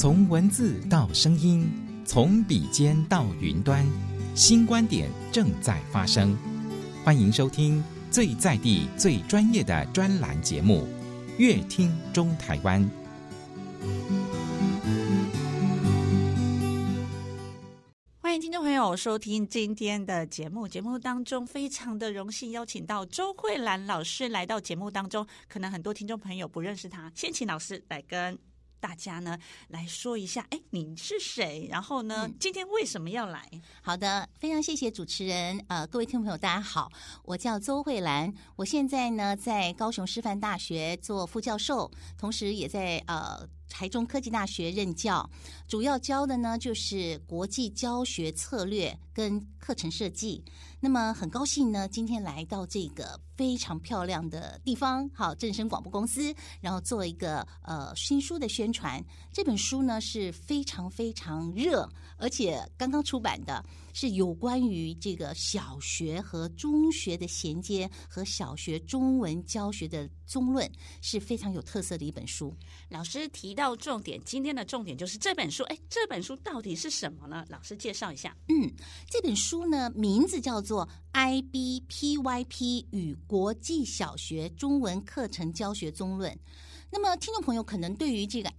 从文字到声音，从笔尖到云端，新观点正在发生。欢迎收听最在地、最专业的专栏节目《乐听中台湾》。 欢迎听众朋友收听今天的节目。节目当中非常的荣幸邀请到周慧兰老师来到节目当中，可能很多听众朋友不认识他，先请老师来跟大家呢来说一下，你是谁？然后呢，今天为什么要来？ 好的，非常谢谢主持人。各位听众朋友，大家好，我叫周慧兰，我现在呢在高雄师范大学做副教授，同时也在台中科技大学任教，主要教的呢就是国际教学策略跟课程设计。那么很高兴呢，今天来到这个非常漂亮的地方，好，正声广播公司，然后做一个新书的宣传。这本书呢是非常非常热，而且刚刚出版的，是有关于这个小学和中学的衔接和小学中文教学的综论，是非常有特色的一本书。 老师提到重点，今天的重点就是这本书。这本书到底是什么呢？老师介绍一下。 这本书呢名字叫做 IBPYP 与国际小学中文课程教学综论。那么听众朋友可能对于这个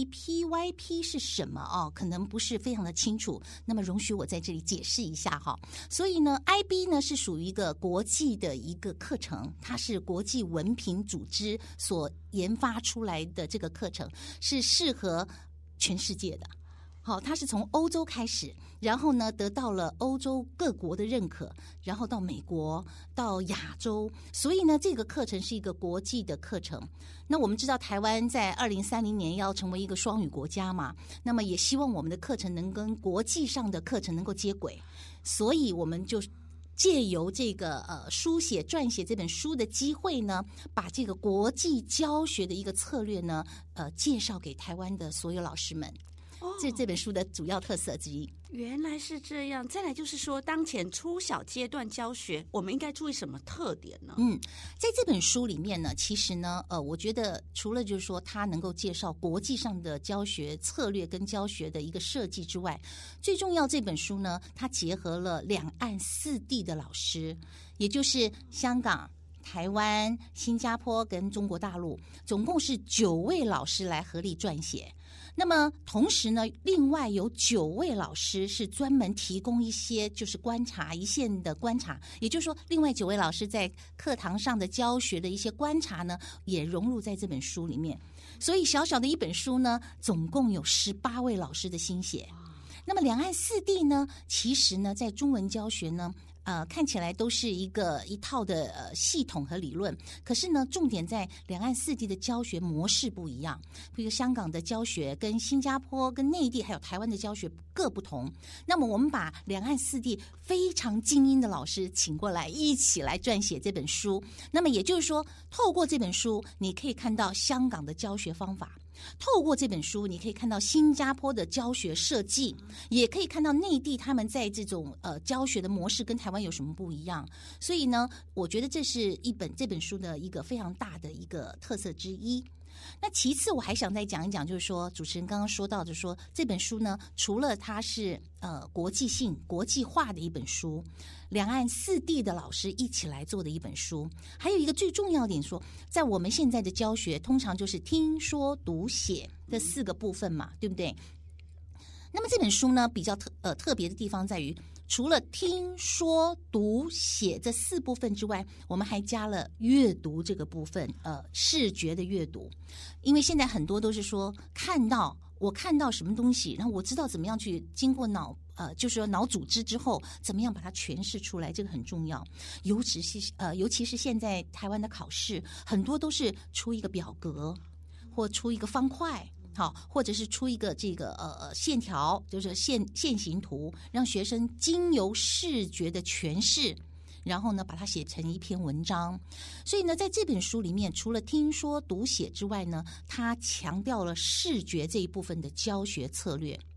IBPYP 是什么可能不是非常的清楚，那么容许我在这里解释一下哈。所以呢 IB 呢是属于一个国际的一个课程，它是国际文凭组织所研发出来的，这个课程是适合全世界的。好，它是从欧洲开始，然后呢得到了欧洲各国的认可，然后到美国，到亚洲，所以呢这个课程是一个国际的课程。那我们知道台湾在2030年要成为一个双语国家嘛，那么也希望我们的课程能跟国际上的课程能够接轨，所以我们就借由这个撰写这本书的机会呢，把这个国际教学的一个策略呢介绍给台湾的所有老师们。这本书的主要特色之一。 原来是这样。再来就是说，当前初小阶段教学，我们应该注意什么特点呢？ 在这本书里面呢，其实呢，我觉得除了就是说它能够介绍国际上的教学策略跟教学的一个设计之外，最重要这本书呢，它结合了两岸四地的老师，也就是香港、台湾、新加坡跟中国大陆，总共是9位老师来合力撰写。那么同时呢，另外有9位老师是专门提供一些就是观察一线的观察，也就是说另外9位老师在课堂上的教学的一些观察呢，也融入在这本书里面。所以小小的一本书呢，总共有18位老师的心血。那么两岸四地呢，其实呢在中文教学呢看起来都是一套的系统和理论，可是呢重点在两岸四地的教学模式不一样。比如香港的教学跟新加坡跟内地还有台湾的教学各不同，那么我们把两岸四地非常精英的老师请过来一起来撰写这本书。那么也就是说，透过这本书你可以看到香港的教学方法，透过这本书你可以看到新加坡的教学设计，也可以看到内地他们在这种教学的模式跟台湾有什么不一样。所以呢，我觉得这是这本书的一个非常大的一个特色之一。那其次我还想再讲一讲，就是说主持人刚刚说到的，说这本书呢，除了它是国际性国际化的一本书，两岸四地的老师一起来做的一本书，还有一个最重要点说，在我们现在的教学通常就是听说读写这4个部分嘛，对不对？那么这本书呢比较特别的地方在于，除了听说读写这4部分之外，我们还加了阅读这个部分，视觉的阅读。因为现在很多都是说我看到什么东西，然后我知道怎么样去经过就是说脑组织之后怎么样把它诠释出来，这个很重要。尤其是现在台湾的考试很多都是出一个表格或出一个方块，好，或者是出一个这个线条，就是线形图，让学生经由视觉的诠释，然后呢把它写成一篇文章。所以呢在这本书里面，除了听说读写之外呢，它强调了视觉这一部分的教学策略。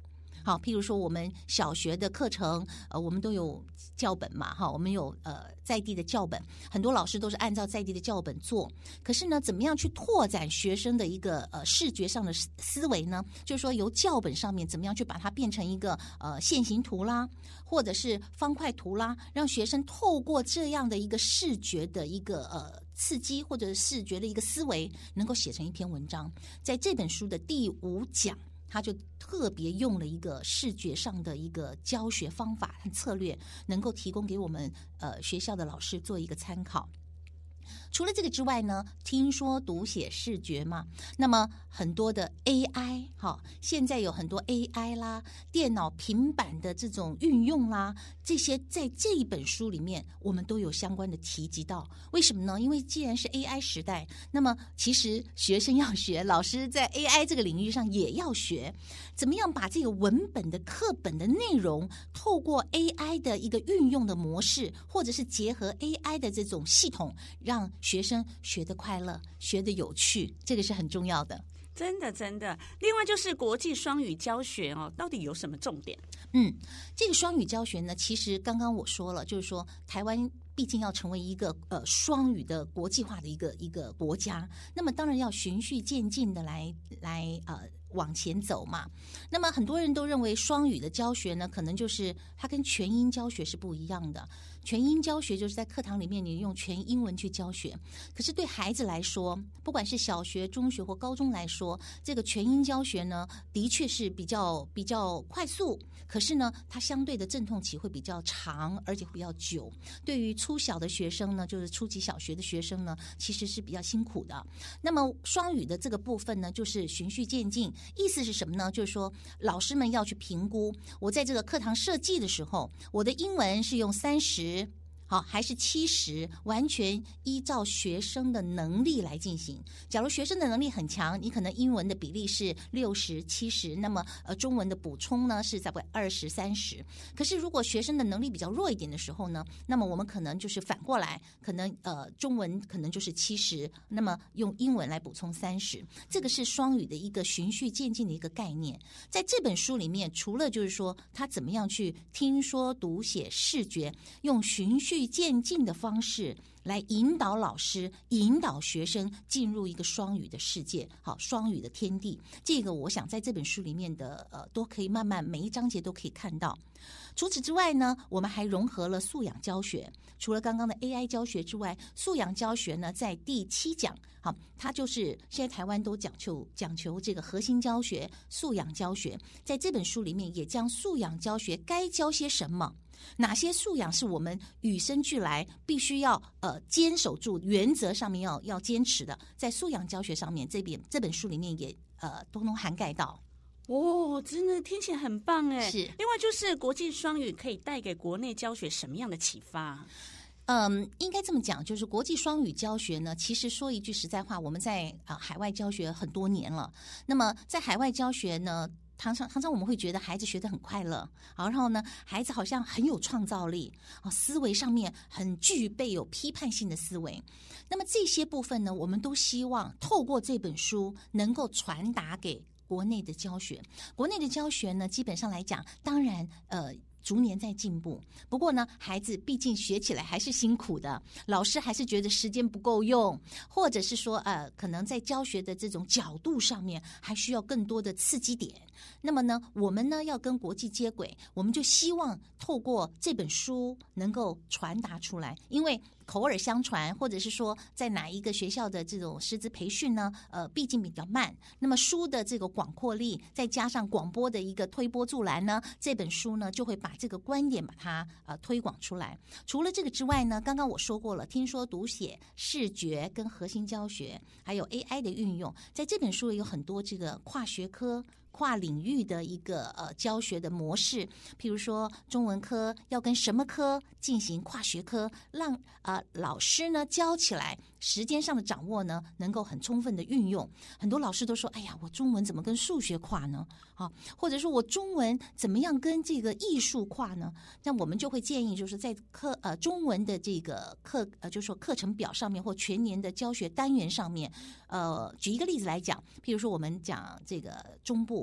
好，譬如说我们小学的课程，我们都有教本嘛，哈，我们有在地的教本，很多老师都是按照在地的教本做。可是呢，怎么样去拓展学生的一个视觉上的思维呢？就是说由教本上面怎么样去把它变成一个线形图啦，或者是方块图啦，让学生透过这样的一个视觉的一个刺激或者视觉的一个思维，能够写成一篇文章。在这本书的第5讲，他就特别用了一个视觉上的一个教学方法和策略，能够提供给我们学校的老师做一个参考。除了这个之外呢，听说读写视觉嘛，那么很多的 AI， 现在有很多 AI 啦，电脑平板的这种运用啦，这些在这一本书里面我们都有相关的提及到。为什么呢？因为既然是 AI 时代，那么其实学生要学，老师在 AI 这个领域上也要学，怎么样把这个文本的课本的内容透过 AI 的一个运用的模式，或者是结合 AI 的这种系统，让学生学得快乐，学得有趣，这个是很重要的。 真的。另外就是国际双语教学到底有什么重点？ 这个双语教学呢，其实刚刚我说了，就是说台湾毕竟要成为一个双语的国际化的一个国家，那么当然要循序渐进的来往前走嘛。那么很多人都认为双语的教学呢，可能就是它跟全英教学是不一样的。全英教学就是在课堂里面你用全英文去教学，可是对孩子来说，不管是小学、中学或高中来说，这个全英教学呢，的确是比较快速，可是呢，它相对的阵痛期会比较长，而且比较久。对于初小的学生呢，就是初级小学的学生呢，其实是比较辛苦的。那么双语的这个部分呢，就是循序渐进，意思是什么呢？就是说老师们要去评估，我在这个课堂设计的时候，我的英文是用30还是70，完全依照学生的能力来进行。假如学生的能力很强，你可能英文的比例是60、70，那么中文的补充呢是在20、30。可是如果学生的能力比较弱一点的时候呢，那么我们可能就是反过来，可能中文可能就是70，那么用英文来补充30。这个是双语的一个循序渐进的一个概念。在这本书里面，除了就是说他怎么样去听说读写视觉，用循序渐进的方式来引导老师、引导学生进入一个双语的世界，双语的天地。这个我想在这本书里面的都可以慢慢每一章节都可以看到。除此之外呢，我们还融合了素养教学。除了刚刚的 AI 教学之外，素养教学呢，在第7讲，它就是现在台湾都讲求这个核心教学、素养教学。在这本书里面，也将素养教学该教些什么。哪些素养是我们与生俱来必须要坚守住，原则上面要坚持的，在素养教学上面这本书里面也都能涵盖到。 真的听起来很棒哎！ 是。 另外就是国际双语可以带给国内教学什么样的启发？ 应该这么讲，就是国际双语教学呢，其实说一句实在话，我们在海外教学很多年了。那么在海外教学呢，常常我们会觉得孩子学得很快乐，然后呢，孩子好像很有创造力，思维上面很具备有批判性的思维。那么这些部分呢，我们都希望透过这本书能够传达给国内的教学。国内的教学呢，基本上来讲，当然逐年在进步，不过呢，孩子毕竟学起来还是辛苦的，老师还是觉得时间不够用，或者是说可能在教学的这种角度上面还需要更多的刺激点。那么呢，我们呢要跟国际接轨，我们就希望透过这本书能够传达出来，因为口耳相传，或者是说在哪一个学校的这种师资培训呢，毕竟比较慢。那么书的这个广阔力，再加上广播的一个推波助澜呢，这本书呢就会把这个观点把它推广出来。除了这个之外呢，刚刚我说过了，听说读写视觉跟核心教学，还有 AI 的运用，在这本书也有很多这个跨学科、跨领域的一个教学的模式。譬如说中文科要跟什么科进行跨学科，让老师呢教起来，时间上的掌握呢能够很充分的运用。很多老师都说，哎呀，我中文怎么跟数学跨呢？或者说我中文怎么样跟这个艺术跨呢？那我们就会建议，就是在中文的这个就是说课程表上面或全年的教学单元上面，举一个例子来讲，譬如说我们讲这个中部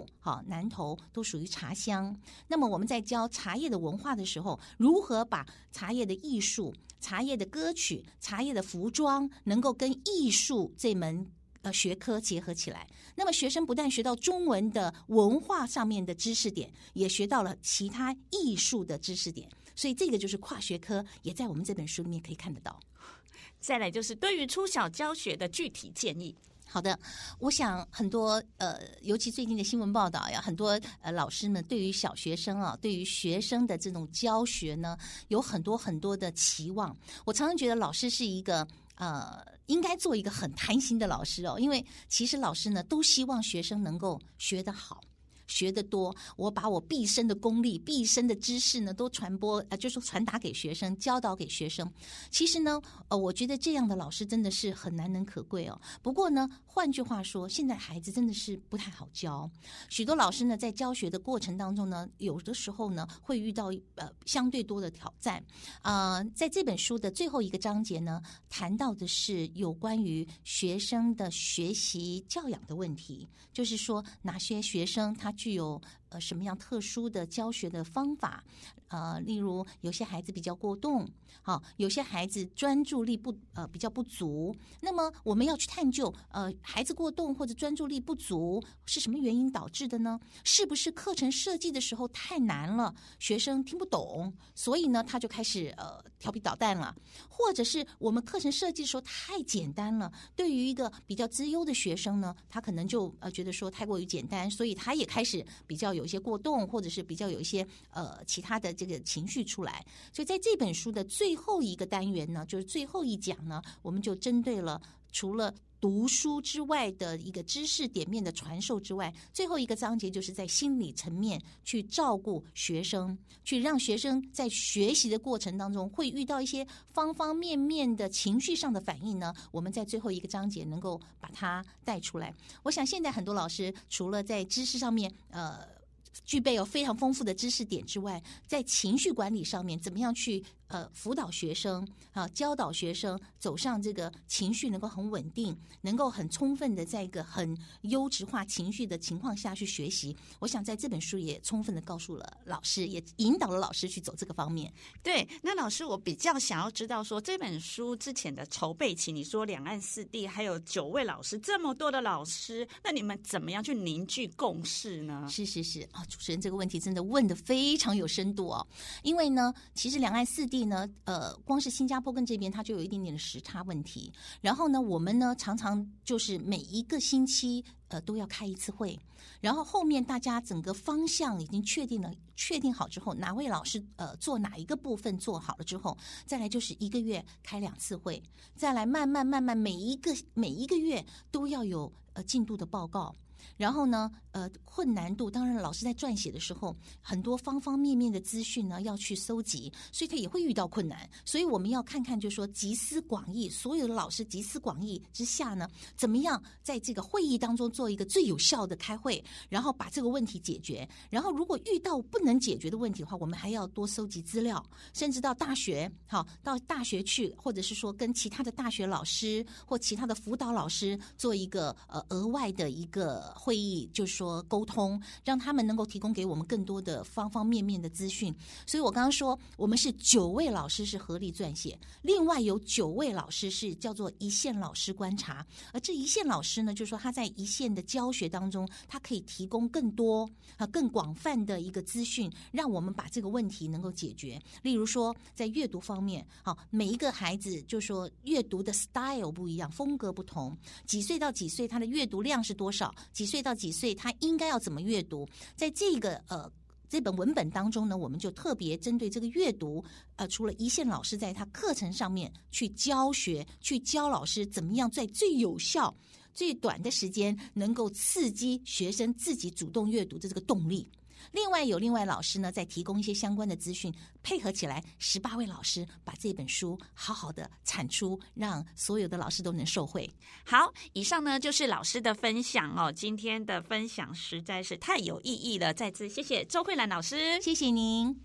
部、南投都属于茶乡。那么我们在教茶叶的文化的时候，如何把茶叶的艺术、茶叶的歌曲、茶叶的服装能够跟艺术这门学科结合起来，那么学生不但学到中文的文化上面的知识点，也学到了其他艺术的知识点，所以这个就是跨学科，也在我们这本书里面可以看得到。 再来就是对于初小教学的具体建议。 好的，我想很多尤其最近的新闻报道呀，很多老师们对于小学生啊，对于学生的这种教学呢，有很多很多的期望。我常常觉得老师是一个应该做一个很贪心的老师哦，因为其实老师呢都希望学生能够学得好。学得多，我把我毕生的功力、毕生的知识呢，都就是传达给学生，教导给学生。其实呢，我觉得这样的老师真的是很难能可贵哦。不过呢，换句话说，现在孩子真的是不太好教。许多老师呢，在教学的过程当中呢，有的时候呢，会遇到相对多的挑战。在这本书的最后一个章节呢，谈到的是有关于学生的学习教养的问题，就是说哪些学生他具有什么样特殊的教学的方法，例如有些孩子比较过动，有些孩子专注力比较不足，那么我们要去探究孩子过动或者专注力不足是什么原因导致的呢？是不是课程设计的时候太难了，学生听不懂，所以呢他就开始调皮捣蛋了，或者是我们课程设计的时候太简单了，对于一个比较资优的学生呢，他可能就觉得说太过于简单，所以他也开始比较有一些过动，或者是比较有一些其他的这个情绪出来。所以在这本书的最后一个单元呢，就是最后一讲呢，我们就针对了除了读书之外的一个知识点面的传授之外，最后一个章节就是在心理层面去照顾学生，去让学生在学习的过程当中会遇到一些方方面面的情绪上的反应呢，我们在最后一个章节能够把它带出来。我想现在很多老师除了在知识上面具备有非常丰富的知识点之外，在情绪管理上面怎么样去辅导学生教导学生走上这个情绪能够很稳定，能够很充分的在一个很优质化情绪的情况下去学习。我想在这本书也充分的告诉了老师，也引导了老师去走这个方面。 对，那老师我比较想要知道说这本书之前的筹备期，你说两岸四地还有9位老师，这么多的老师，那你们怎么样去凝聚共识呢？ 是主持人这个问题真的问得非常有深度哦。因为呢，其实两岸四地呢，光是新加坡跟这边它就有一点点的时差问题。然后呢，我们呢常常就是每一个星期都要开一次会，然后后面大家整个方向已经确定好之后，哪位老师做哪一个部分做好了之后，再来就是1个月开2次会，再来慢慢每一个月都要有进度的报告。然后呢，困难度当然老师在撰写的时候，很多方方面面的资讯呢要去搜集，所以他也会遇到困难。所以我们要看看，就是说集思广益，所有的老师集思广益之下呢，怎么样在这个会议当中做一个最有效的开会，然后把这个问题解决。然后如果遇到不能解决的问题的话，我们还要多搜集资料，甚至到大学去，或者是说跟其他的大学老师或其他的辅导老师做一个额外的一个会议，就是说沟通，让他们能够提供给我们更多的方方面面的资讯。所以我刚刚说我们是9位老师是合力撰写，另外有9位老师是叫做一线老师观察，而这一线老师呢，就是说他在一线的教学当中，他可以提供更多更广泛的一个资讯，让我们把这个问题能够解决。例如说在阅读方面，每一个孩子就是说阅读的 style 不一样，风格不同，几岁到几岁他的阅读量是多少，几岁到几岁他应该要怎么阅读，在这本文本当中呢，我们就特别针对这个阅读，除了一线老师在他课程上面去教学，去教老师怎么样在最有效、最短的时间能够刺激学生自己主动阅读的这个动力。另外老师呢，再提供一些相关的资讯，配合起来18位老师把这本书好好的产出，让所有的老师都能受惠。 好，以上呢就是老师的分享哦。今天的分享实在是太有意义了，再次谢谢周慧兰老师， 谢谢您。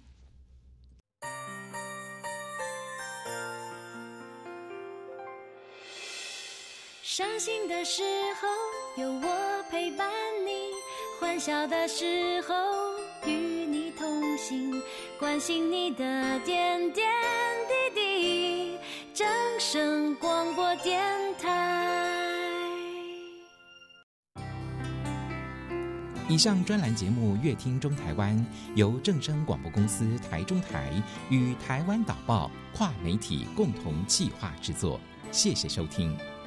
伤心的时候有我陪伴你， 欢笑的时候与你同行，关心你的点点滴滴。正声广播电台。 以上专栏节目《乐听中台湾》由正声广播公司台中台与台湾导报跨媒体共同企划制作，谢谢收听。